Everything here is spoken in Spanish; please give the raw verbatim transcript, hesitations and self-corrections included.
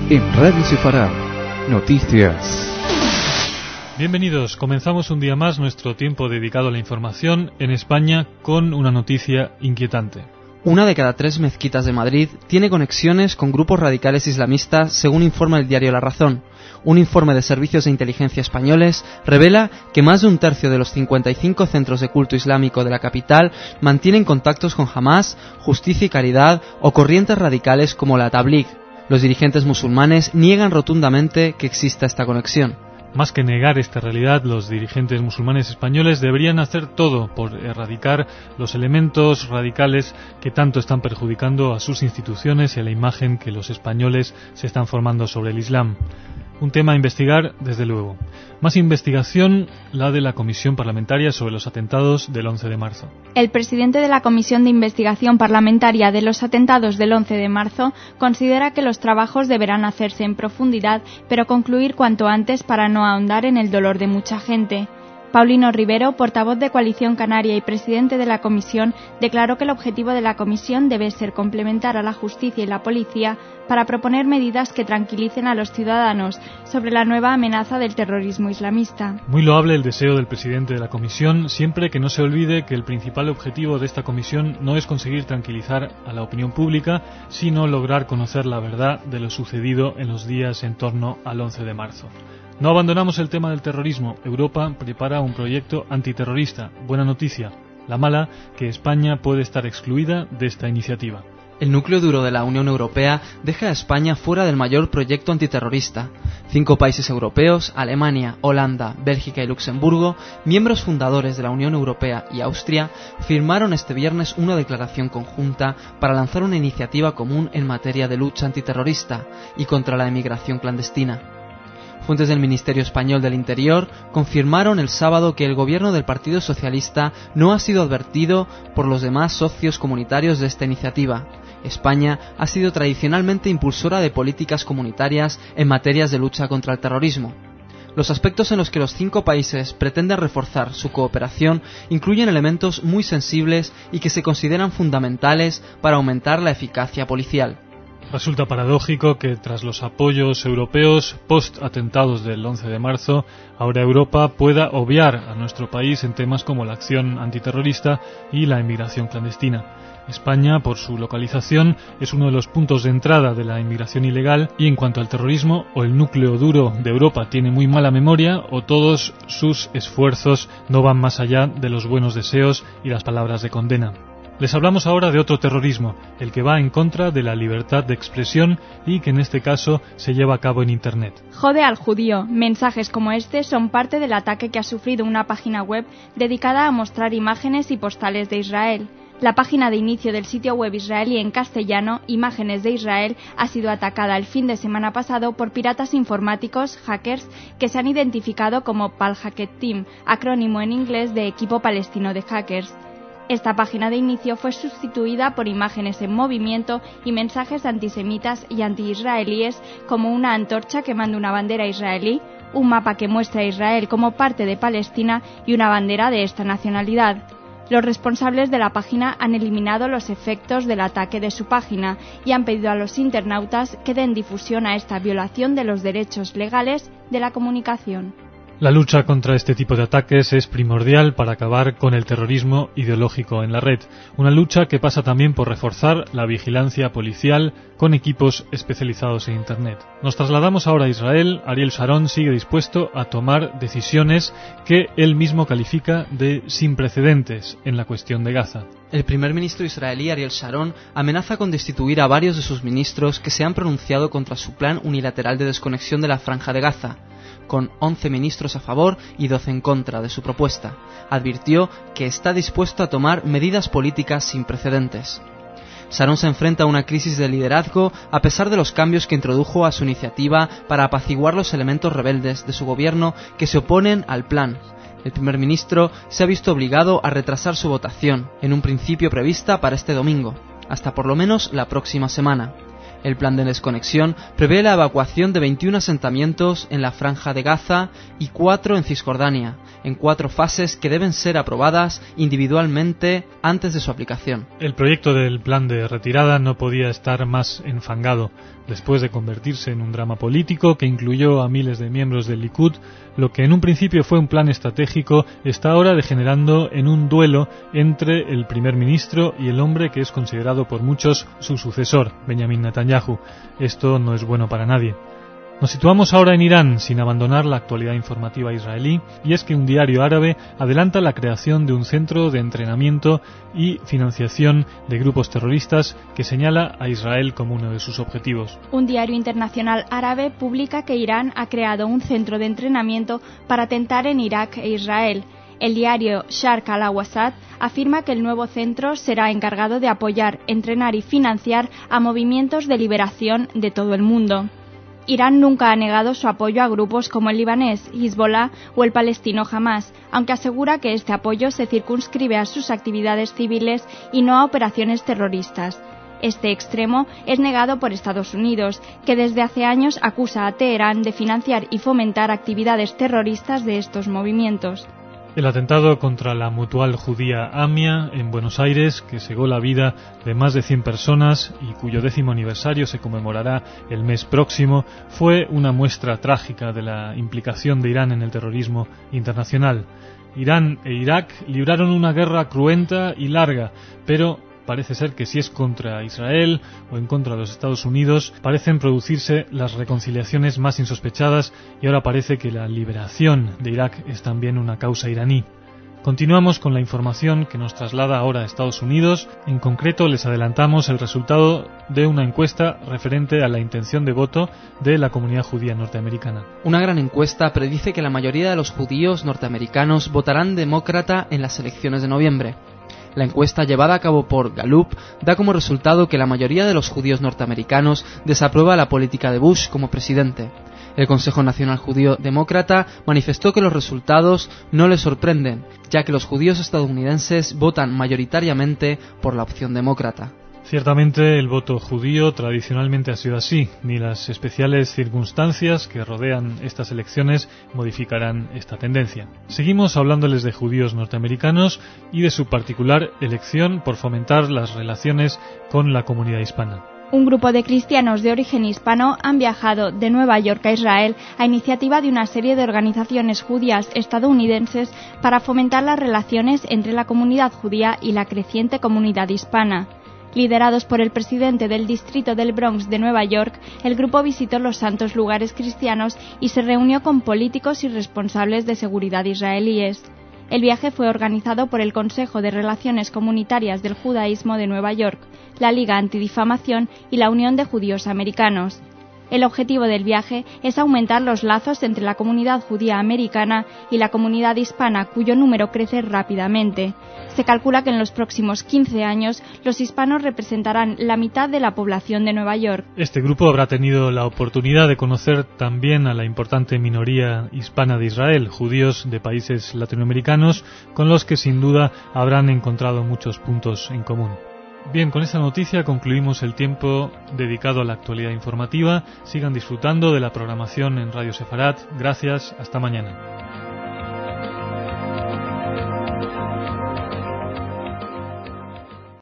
En Radio Sefarad, noticias. Bienvenidos, comenzamos un día más nuestro tiempo dedicado a la información en España con una noticia inquietante. Una de cada tres mezquitas de Madrid tiene conexiones con grupos radicales islamistas, según informa el diario La Razón. Un informe de servicios de inteligencia españoles revela que más de un tercio de los cincuenta y cinco centros de culto islámico de la capital mantienen contactos con Hamás, Justicia y Caridad o corrientes radicales como la Tabligh. Los dirigentes musulmanes niegan rotundamente que exista esta conexión. Más que negar esta realidad, los dirigentes musulmanes españoles deberían hacer todo por erradicar los elementos radicales que tanto están perjudicando a sus instituciones y a la imagen que los españoles se están formando sobre el Islam. Un tema a investigar, desde luego. Más investigación, la de la Comisión Parlamentaria sobre los atentados del once de marzo. El presidente de la Comisión de Investigación Parlamentaria de los atentados del once de marzo considera que los trabajos deberán hacerse en profundidad, pero concluir cuanto antes para no ahondar en el dolor de mucha gente. Paulino Rivero, portavoz de Coalición Canaria y presidente de la comisión, declaró que el objetivo de la comisión debe ser complementar a la justicia y la policía para proponer medidas que tranquilicen a los ciudadanos sobre la nueva amenaza del terrorismo islamista. Muy loable el deseo del presidente de la comisión, siempre que no se olvide que el principal objetivo de esta comisión no es conseguir tranquilizar a la opinión pública, sino lograr conocer la verdad de lo sucedido en los días en torno al once de marzo. No abandonamos el tema del terrorismo. Europa prepara un proyecto antiterrorista. Buena noticia. La mala, que España puede estar excluida de esta iniciativa. El núcleo duro de la Unión Europea deja a España fuera del mayor proyecto antiterrorista. Cinco países europeos, Alemania, Holanda, Bélgica y Luxemburgo, miembros fundadores de la Unión Europea y Austria, firmaron este viernes una declaración conjunta para lanzar una iniciativa común en materia de lucha antiterrorista y contra la emigración clandestina. Fuentes del Ministerio Español del Interior confirmaron el sábado que el gobierno del Partido Socialista no ha sido advertido por los demás socios comunitarios de esta iniciativa. España ha sido tradicionalmente impulsora de políticas comunitarias en materias de lucha contra el terrorismo. Los aspectos en los que los cinco países pretenden reforzar su cooperación incluyen elementos muy sensibles y que se consideran fundamentales para aumentar la eficacia policial. Resulta paradójico que tras los apoyos europeos post-atentados del once de marzo, ahora Europa pueda obviar a nuestro país en temas como la acción antiterrorista y la inmigración clandestina. España, por su localización, es uno de los puntos de entrada de la inmigración ilegal y en cuanto al terrorismo, o el núcleo duro de Europa tiene muy mala memoria o todos sus esfuerzos no van más allá de los buenos deseos y las palabras de condena. Les hablamos ahora de otro terrorismo, el que va en contra de la libertad de expresión y que en este caso se lleva a cabo en Internet. Jode al judío. Mensajes como este son parte del ataque que ha sufrido una página web dedicada a mostrar imágenes y postales de Israel. La página de inicio del sitio web israelí en castellano, Imágenes de Israel, ha sido atacada el fin de semana pasado por piratas informáticos, hackers, que se han identificado como Pal-Hacket Team, acrónimo en inglés de Equipo Palestino de Hackers. Esta página de inicio fue sustituida por imágenes en movimiento y mensajes antisemitas y anti-israelíes como una antorcha quemando una bandera israelí, un mapa que muestra a Israel como parte de Palestina y una bandera de esta nacionalidad. Los responsables de la página han eliminado los efectos del ataque de su página y han pedido a los internautas que den difusión a esta violación de los derechos legales de la comunicación. La lucha contra este tipo de ataques es primordial para acabar con el terrorismo ideológico en la red, una lucha que pasa también por reforzar la vigilancia policial con equipos especializados en Internet. Nos trasladamos ahora a Israel. Ariel Sharon sigue dispuesto a tomar decisiones que él mismo califica de sin precedentes en la cuestión de Gaza. El primer ministro israelí Ariel Sharon amenaza con destituir a varios de sus ministros que se han pronunciado contra su plan unilateral de desconexión de la Franja de Gaza, con once ministros a favor y doce en contra de su propuesta. Advirtió que está dispuesto a tomar medidas políticas sin precedentes. Sharon se enfrenta a una crisis de liderazgo a pesar de los cambios que introdujo a su iniciativa para apaciguar los elementos rebeldes de su gobierno que se oponen al plan. El primer ministro se ha visto obligado a retrasar su votación, en un principio prevista para este domingo, hasta por lo menos la próxima semana. El plan de desconexión prevé la evacuación de veintiún asentamientos en la Franja de Gaza y cuatro en Cisjordania, en cuatro fases que deben ser aprobadas individualmente antes de su aplicación. El proyecto del plan de retirada no podía estar más enfangado. Después de convertirse en un drama político que incluyó a miles de miembros del Likud, lo que en un principio fue un plan estratégico está ahora degenerando en un duelo entre el primer ministro y el hombre que es considerado por muchos su sucesor, Benjamin Netanyahu. Esto no es bueno para nadie. Nos situamos ahora en Irán, sin abandonar la actualidad informativa israelí, y es que un diario árabe adelanta la creación de un centro de entrenamiento y financiación de grupos terroristas que señala a Israel como uno de sus objetivos. Un diario internacional árabe publica que Irán ha creado un centro de entrenamiento para atentar en Irak e Israel. El diario Sharq al-Awsat afirma que el nuevo centro será encargado de apoyar, entrenar y financiar a movimientos de liberación de todo el mundo. Irán nunca ha negado su apoyo a grupos como el libanés Hezbollah o el palestino Hamas, aunque asegura que este apoyo se circunscribe a sus actividades civiles y no a operaciones terroristas. Este extremo es negado por Estados Unidos, que desde hace años acusa a Teherán de financiar y fomentar actividades terroristas de estos movimientos. El atentado contra la Mutual Judía AMIA en Buenos Aires, que cegó la vida de más de cien personas y cuyo décimo aniversario se conmemorará el mes próximo, fue una muestra trágica de la implicación de Irán en el terrorismo internacional. Irán e Irak libraron una guerra cruenta y larga, pero parece ser que si es contra Israel o en contra de los Estados Unidos, parecen producirse las reconciliaciones más insospechadas y ahora parece que la liberación de Irak es también una causa iraní. Continuamos con la información que nos traslada ahora a Estados Unidos. En concreto, les adelantamos el resultado de una encuesta referente a la intención de voto de la comunidad judía norteamericana. Una gran encuesta predice que la mayoría de los judíos norteamericanos votarán demócrata en las elecciones de noviembre. La encuesta llevada a cabo por Gallup da como resultado que la mayoría de los judíos norteamericanos desaprueba la política de Bush como presidente. El Consejo Nacional Judío Demócrata manifestó que los resultados no les sorprenden, ya que los judíos estadounidenses votan mayoritariamente por la opción demócrata. Ciertamente el voto judío tradicionalmente ha sido así, ni las especiales circunstancias que rodean estas elecciones modificarán esta tendencia. Seguimos hablándoles de judíos norteamericanos y de su particular elección por fomentar las relaciones con la comunidad hispana. Un grupo de cristianos de origen hispano han viajado de Nueva York a Israel a iniciativa de una serie de organizaciones judías estadounidenses para fomentar las relaciones entre la comunidad judía y la creciente comunidad hispana. Liderados por el presidente del distrito del Bronx de Nueva York, el grupo visitó los santos lugares cristianos y se reunió con políticos y responsables de seguridad israelíes. El viaje fue organizado por el Consejo de Relaciones Comunitarias del Judaísmo de Nueva York, la Liga Antidifamación y la Unión de Judíos Americanos. El objetivo del viaje es aumentar los lazos entre la comunidad judía americana y la comunidad hispana, cuyo número crece rápidamente. Se calcula que en los próximos quince años los hispanos representarán la mitad de la población de Nueva York. Este grupo habrá tenido la oportunidad de conocer también a la importante minoría hispana de Israel, judíos de países latinoamericanos, con los que sin duda habrán encontrado muchos puntos en común. Bien, con esta noticia concluimos el tiempo dedicado a la actualidad informativa. Sigan disfrutando de la programación en Radio Sefarat. Gracias, hasta mañana.